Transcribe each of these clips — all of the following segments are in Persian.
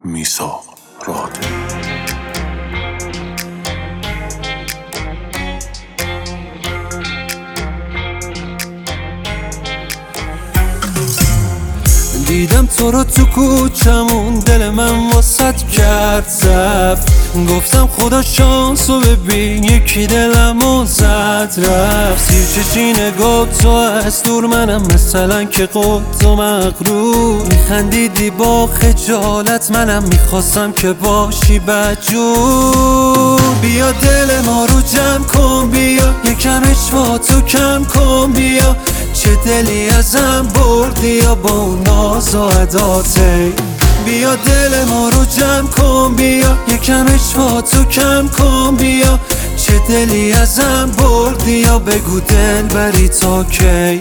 میثاق رادیو. دیدم تو رو تو کوچمون، دل من واسط کرد زفت. گفتم خدا شانسو ببین، یکی دلمو زد رفت. سیر چشی نگاه تو از دور، منم مثلا که قد و مغرور. میخندیدی با خجالت، منم میخواستم که باشی بدجور. بیا دل ما رو جمع کن، بیا یکم اشوا تو کم کن. بیا چه دلی ازم بردی یا با اون ناز و عداته. بیا دل ما رو جمع کن، بیا یکم اشوا تو کم کن. بیا چه دلی ازم بردی یا بگو دل بری تا کی.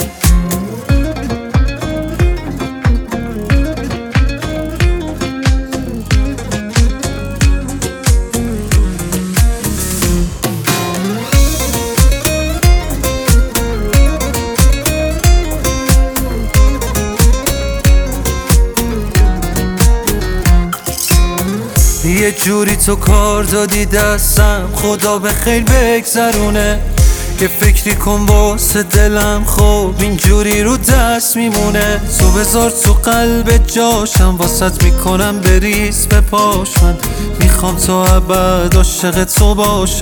یه جوری تو کار دادی دستم، خدا به خیر بگذرونه. یه فکری کن واسه دلم، خب اینجوری رو دست میمونه. تو بذار تو قلب جاشم، واسط میکنم بریز به پاش. من میخوام تا ابد عاشق تو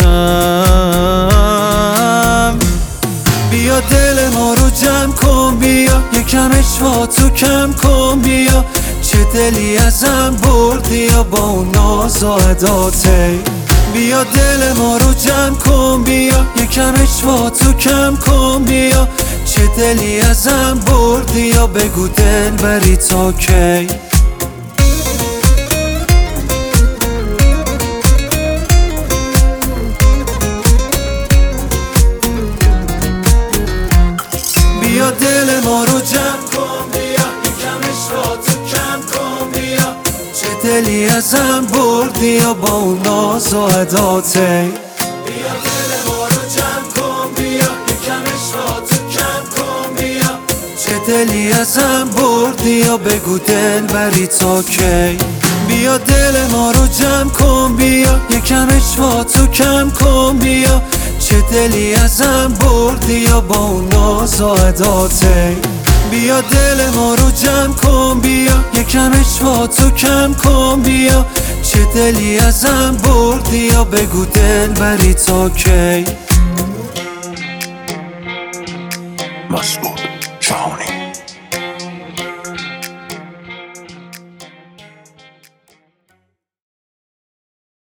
باشم. بیا دل ما رو جمع کن، بیا یکم اشوا تو کم کن. بیا چه دلی ازم بردی یا با اون ناز و عداته. بیا دل ما رو جمع کن، بیا یکم اشوا تو کم کن. بیا چه دلی ازم بردی یا بگو دل بری تا کی. بیا دل ما رو جمع کن، بیا یکم اشوا تو کم کن. بیا چه دلی ازم بردی یا با اون ناز و عداته. بیا دل ما رو جمع کن، بیا یکم اشوا تو کم کن. بیا چه دلی ازم بردی یا بگو دل بری تا کی. بیا دل ما رو جمع کن، بیا یکم اشوا تو کم کن. بیا چه دلی ازم بردی یا با اون ناز و عداته. بیا دل ما رو جمع کن، بیا یکم اشوا تو کم کن. بیا چه دلی ازم بردی یا بگو دل بری تا کی. مسعود جهانی.